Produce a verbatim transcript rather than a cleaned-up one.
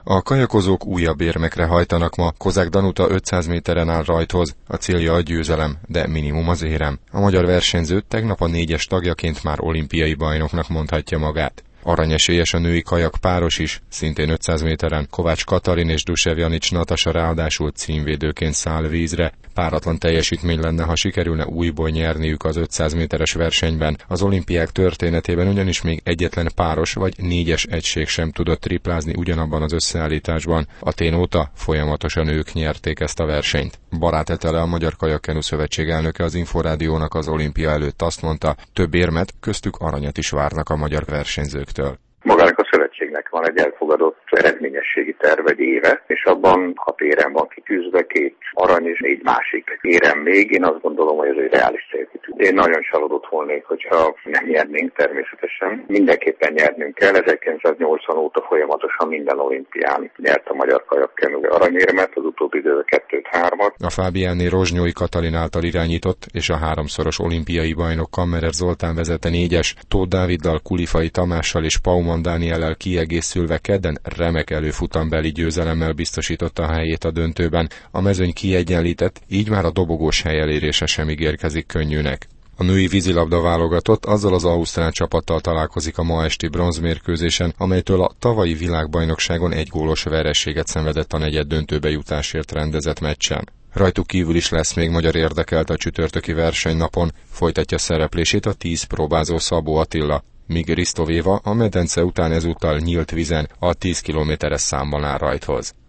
A kajakozók újabb érmekre hajtanak ma, Kozák Danuta ötszáz méteren áll rajthoz, a célja a győzelem, de minimum az érem. A magyar versenyző tegnap a négyes tagjaként már olimpiai bajnoknak mondhatja magát. Aranyesélyes a női kajak páros is, szintén ötszáz méteren, Kovács Katalin és Dusevjanics Natasa ráadásul címvédőként száll vízre. Páratlan teljesítmény lenne, ha sikerülne újból nyerniük az ötszáz méteres versenyben. Az olimpiák történetében ugyanis még egyetlen páros vagy négyes egység sem tudott triplázni ugyanabban az összeállításban. Atén óta folyamatosan ők nyerték ezt a versenyt. Barát Etele, a Magyar Kajakkenu Szövetség elnöke az Inforádiónak az olimpia előtt azt mondta, több érmet, köztük aranyat is várnak a magyar versenyzőktől. Magának a szövetségnek van egy elfogadott eredményességi terv egy éve, és abban hat érem van kitűzve, két arany és négy másik érem még. Én azt gondolom, hogy ez egy reális célkitűzés. Én nagyon csalódott volnék, hogyha nem nyernénk természetesen. Mindenképpen nyernünk kell. ezerkilencszáznyolcvan óta folyamatosan minden olimpián nyert a Magyar Kajakkenu aranyérmet, az utóbbi időben kettőt, hármat. A Fábiánné Rozsnyói Katalin által irányított és a háromszoros olimpiai bajnok Kammerer Zoltán vezette négyes, Tóth Dáviddal, Kulifai Tamással és Pauman Dániellel kiegészülve kedden remek előfutambeli győzelemmel biztosította a helyét a döntőben. A mezőny kiegyenlített, így már a dobogós hely elérése sem ígérkezik könnyűnek. A női vízilabda válogatott azzal az ausztrál csapattal találkozik a ma esti bronzmérkőzésen, amelytől a tavalyi világbajnokságon egy gólos vereséget szenvedett a negyed döntőbe jutásért rendezett meccsen. Rajtuk kívül is lesz még magyar érdekelt a csütörtöki versenynapon, folytatja szereplését a tíz próbázó Szabó Attila, míg Risztovéva a medence után ezúttal nyílt vízen a tíz kilométeres számban áll rajthoz.